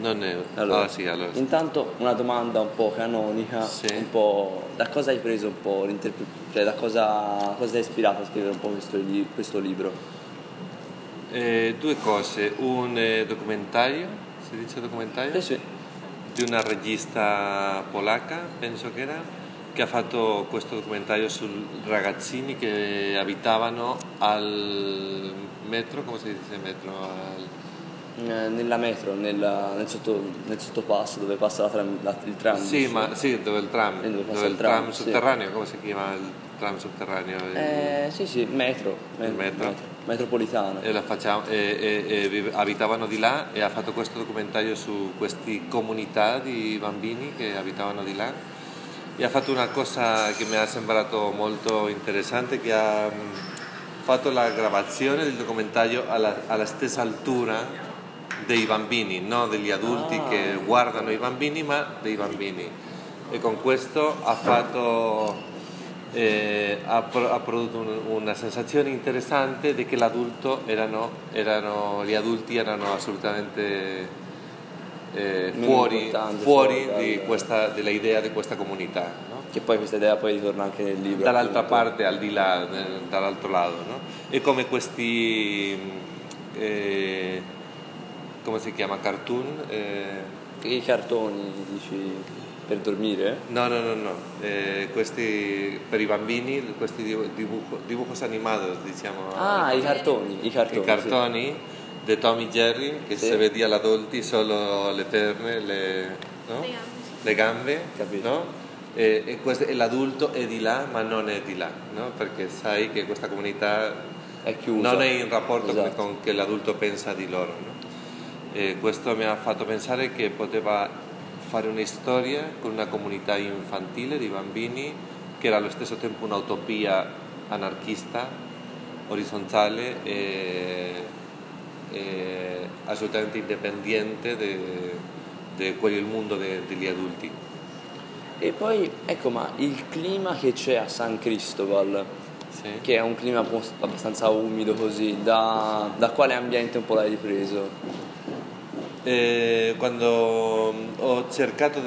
non è... Allora, sì, allora. intanto una domanda un po' canonica, Sì. un po' da cosa hai preso un po' cioè da cosa ti ha ispirato a scrivere un po' questo libro? Due cose, un documentario, si dice documentario? Sì. Di una regista polacca, penso che era, che ha fatto questo documentario su ragazzini che abitavano al metro, come si dice metro? Nella metro, nel sottopasso dove passa il tram. Sì, ma sì, dove il tram, Dove passa dove il il tram, tram sì. sotterraneo, come si chiama il tram sotterraneo? Sì, metro. Metropolitana. E abitavano di là e ha fatto questo documentario su queste comunità di bambini che abitavano di là e ha fatto una cosa che mi ha sembrato molto interessante, che ha fatto la gravazione del documentario alla stessa altura dei bambini, non degli adulti che guardano i bambini, ma dei bambini, e con questo ha fatto ha prodotto una sensazione interessante di che gli adulti erano assolutamente fuori dell'idea di questa comunità, no? Che poi questa idea poi ritorna anche nel libro. Dall'altra appunto. parte, al di là, dall'altro lato, no? E come questi, come si chiama, cartoon? I cartoni, dici, per dormire? No. Questi per i bambini, questi dibujos animados, diciamo. I cartoni. I cartoni di Tom e Jerry, che Sì. si vede agli adulti solo le perne, no? Le gambe, Capito. no? E l'adulto è di là, ma non è di là, no? Perché sai che questa comunità È chiusa. non è in rapporto Esatto. con che l'adulto pensa di loro, no? E questo mi ha fatto pensare che poteva fare una storia con una comunità infantile di bambini che era allo stesso tempo un'utopia anarchista, orizzontale e assolutamente indipendente di quel mondo degli adulti. E poi, ecco, ma il clima che c'è a San Cristobal, Sì. che è un clima abbastanza umido così, da quale ambiente un po' l'hai ripreso? Quando ho cercato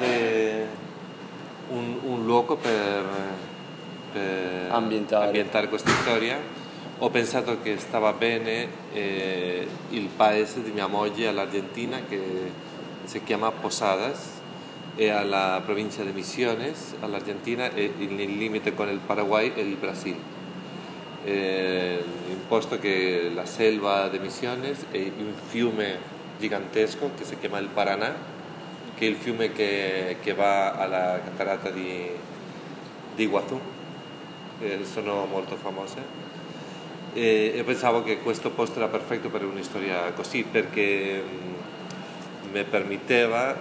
un luogo per ambientare questa storia, ho pensato che stava bene il paese di mia moglie all'Argentina, che si chiama Posadas, è alla provincia di Misiones, all'Argentina, e nel limite con il Paraguay e il Brasile. Un posto che la selva di Misiones e un fiume gigantesco che si chiama il Paraná, che è il fiume che va alla cataratta di Iguazú, sono molto famose, e pensavo che questo posto era perfetto per una storia così, perché mi permetteva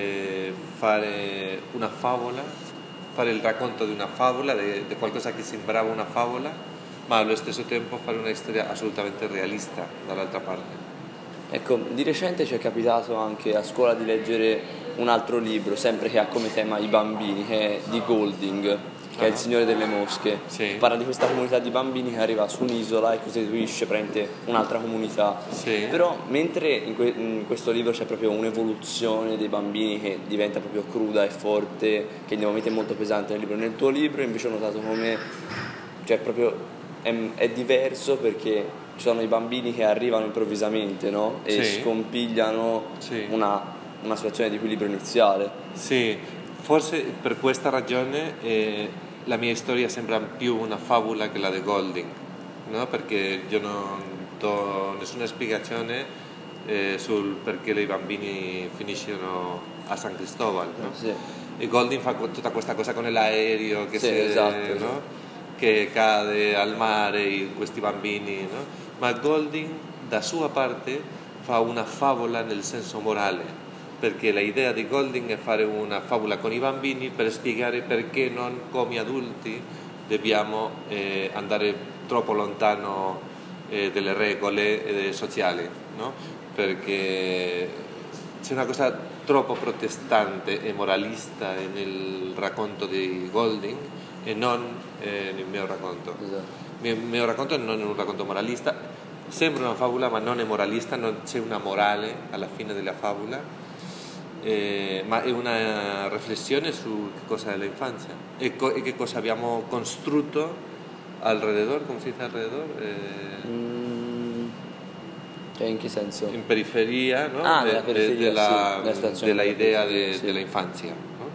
fare una favola, fare il racconto di una favola, di qualcosa che sembrava una favola, ma allo stesso tempo fare una storia assolutamente realista dall'altra parte. Ecco, di recente ci è capitato anche a scuola di leggere un altro libro, sempre che ha come tema i bambini, che è di Golding, che è Il Signore delle Mosche. Sì. Parla di questa comunità di bambini che arriva su un'isola e costituisce praticamente un'altra comunità. Sì. Però mentre in questo libro c'è proprio un'evoluzione dei bambini che diventa proprio cruda e forte, che nei momenti è molto pesante nel libro, nel tuo libro invece ho notato come, cioè proprio è diverso, perché ci sono i bambini che arrivano improvvisamente, no? E Sì. scompigliano Sì. una situazione di equilibrio iniziale. Sì, forse per questa ragione la mia storia sembra più una favola che la di Golding, no? Perché io non do nessuna spiegazione sul perché i bambini finiscono a San Cristobal, no? Sì. E Golding fa tutta questa cosa con l'aereo che, Sì, esatto. no? Che cade al mare, questi bambini, no? Ma Golding da sua parte fa una favola nel senso morale, perché l'idea di Golding è fare una favola con i bambini per spiegare perché non come adulti dobbiamo andare troppo lontano delle regole sociali, no? Perché c'è una cosa troppo protestante e moralista nel racconto di Golding e non nel mio racconto. Esatto. Il mio racconto non è un racconto moralista, sembra una favola ma non è moralista, non c'è una morale alla fine della favola, ma è una riflessione su che cosa è l'infanzia e che cosa abbiamo costruito alrededor, come si dice alrededor? Cioè, in che senso? In periferia, no? Nella periferia, della idea dell'infanzia. No?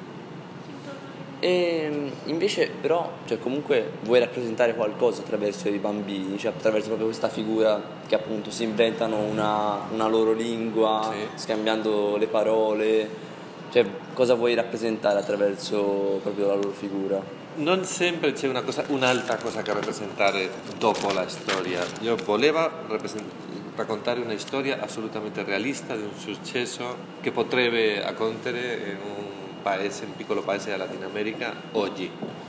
E invece però, cioè, comunque vuoi rappresentare qualcosa attraverso i bambini, cioè attraverso proprio questa figura che appunto si inventano una loro lingua, Sì. scambiando le parole, cioè cosa vuoi rappresentare attraverso proprio la loro figura? Non sempre c'è un'altra cosa che rappresentare dopo la storia. Io volevo raccontare una storia assolutamente realista di un successo che potrebbe accadere in un piccolo paese della Latino America oggi.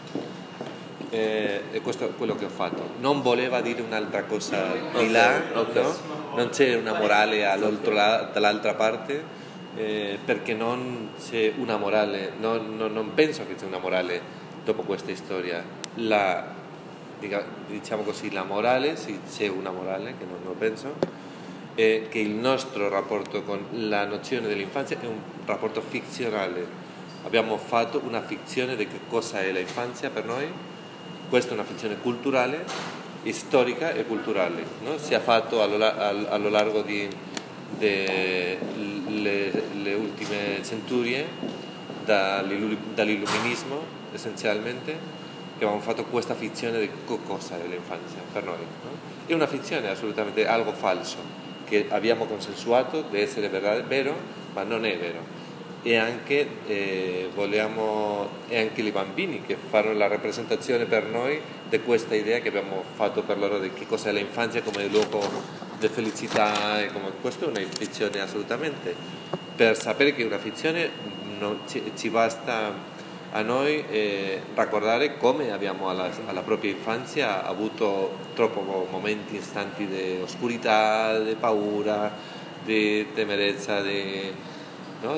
E questo è quello che ho fatto. Non voleva dire un'altra cosa di là, Okay. no? Non c'è una morale dall'altra parte, perché non c'è una morale, non penso che c'è una morale dopo questa storia. Diciamo così, la morale, sì, c'è una morale, che non lo penso, è che il nostro rapporto con la nozione dell'infanzia è un rapporto fizionale. Abbiamo fatto una fizione di che cosa è l'infanzia per noi. Questa è una fizione culturale, storica e culturale, no? Si è fatto allo largo delle ultime centurie, dall'illuminismo essenzialmente, che abbiamo fatto questa fizione di cosa è l'infanzia per noi, no? È una fizione, assolutamente algo falso, che abbiamo consensuato di essere vero, ma non è vero. E anche anche i bambini che fanno la rappresentazione per noi di questa idea che abbiamo fatto per loro di che cosa è l'infanzia come luogo di felicità, e come questa è una fizione assolutamente. Per sapere che è una fizione non ci basta a noi ricordare come abbiamo alla propria infanzia avuto troppi momenti, istanti di oscurità, di paura, di temerezza, no?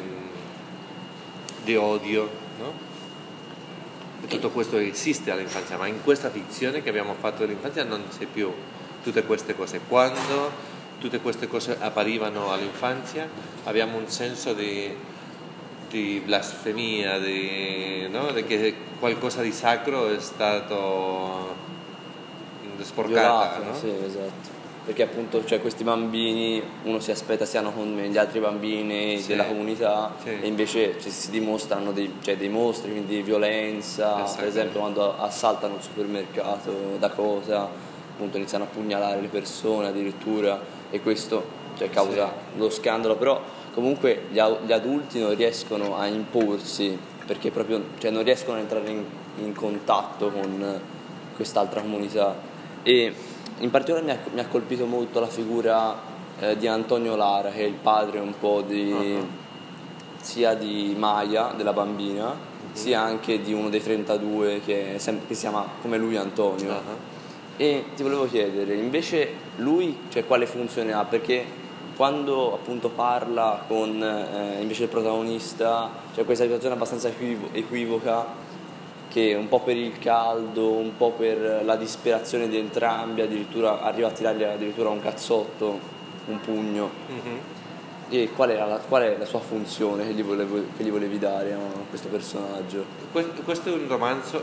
di odio, no? E tutto questo esiste all'infanzia, ma in questa fizione che abbiamo fatto dell'infanzia non c'è più tutte queste cose. Quando tutte queste cose apparivano all'infanzia abbiamo un senso di blasfemia, no? Di che qualcosa di sacro è stato sporcata, Violato, no? sì, esatto. Perché appunto, cioè, questi bambini uno si aspetta siano come gli altri bambini Sì, della comunità, sì. e invece si dimostrano dei mostri, quindi violenza, per esempio quando assaltano un supermercato, da cosa, appunto iniziano a pugnalare le persone addirittura, e questo, cioè, causa lo scandalo. Però comunque gli adulti non riescono a imporsi, perché proprio, cioè, non riescono a entrare in contatto con quest'altra comunità. E in particolare mi ha colpito molto la figura di Antonio Lara, che è il padre un po' sia di Maya, della bambina, sia anche di uno dei 32 che si chiama come lui Antonio. E ti volevo chiedere, invece lui, cioè, quale funzione ha? Perché quando appunto parla con invece il protagonista, c'è questa situazione abbastanza equivoca, che un po' per il caldo, un po' per la disperazione di entrambi, addirittura arriva a tirargli addirittura un cazzotto, un pugno. E qual è la sua funzione che gli volevi dare a questo personaggio? Questo è un romanzo,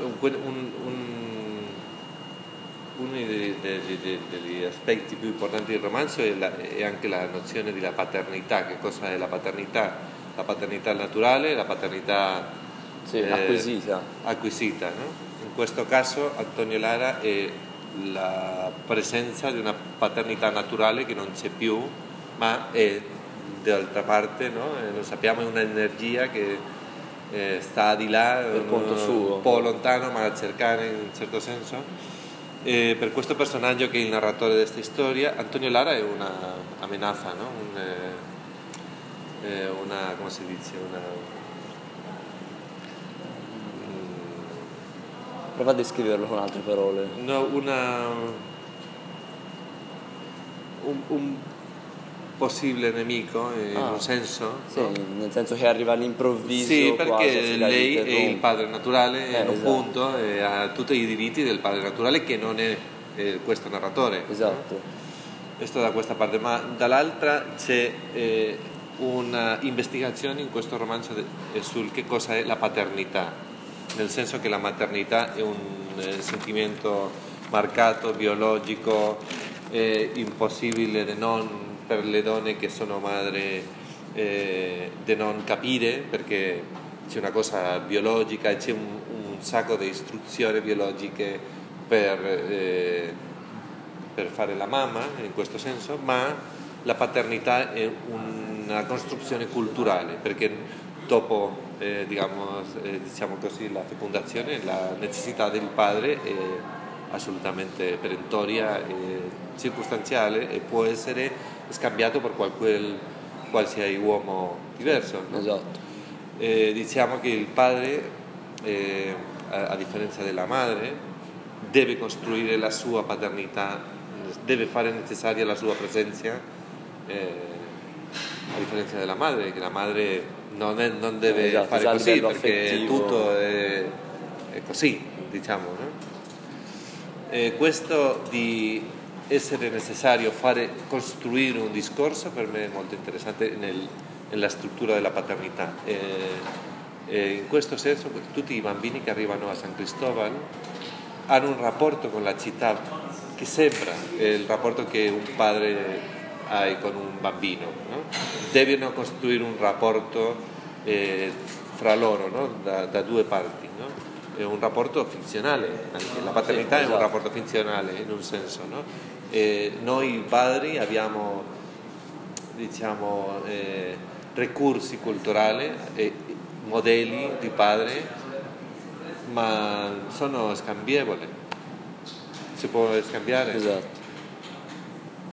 uno degli aspetti più importanti del romanzo è anche la nozione della paternità. Che cosa è la paternità? La paternità naturale, la paternità acquisita, no? In questo caso Antonio Lara è la presenza di una paternità naturale che non c'è più, ma è d'altra parte, no? Lo sappiamo, è un'energia che sta di là, Per conto suo, un po' lontano, ma cercare in un certo senso. Per questo personaggio che è il narratore di questa storia, Antonio Lara è una amenaza, no? Una, come si dice, Prova a descriverlo con altre parole. no, un possibile nemico in un senso, Sì, no? nel senso che arriva all'improvviso. Sì, quasi, perché lei è il padre naturale in un esatto. punto, e ha tutti i diritti del padre naturale, che non è questo narratore. Esatto. No? Questo da questa parte, ma dall'altra c'è un'investigazione in questo romanzo sul che cosa è la paternità, nel senso che la maternità è un sentimento marcato, biologico, impossibile per le donne che sono madri di non capire, perché c'è una cosa biologica e c'è un sacco di istruzioni biologiche per fare la mamma in questo senso, ma la paternità è una costruzione culturale, perché dopo diciamo così, la fecondazione, la necessità del padre è assolutamente perentoria e circostanziale e può essere scambiato per qualsiasi uomo diverso, no? Esatto. Diciamo che il padre, a differenza della madre, deve costruire la sua paternità, deve fare necessaria la sua presenza, a differenza della madre, che la madre non deve fare così, perché affettivo. tutto è così, diciamo, no? Questo di essere necessario costruire un discorso per me è molto interessante nella struttura della paternità. In questo senso tutti i bambini che arrivano a San Cristóbal hanno un rapporto con la città che sembra il rapporto che un padre ha con un bambino, no? Devono costruire un rapporto fra loro, no? Da due parti, no? È un rapporto finzionale, anche la paternità è un rapporto finzionale in un senso, no? Noi padri abbiamo, diciamo, recursi culturali e modelli di padre, ma sono scambievoli, si può scambiare. Esatto.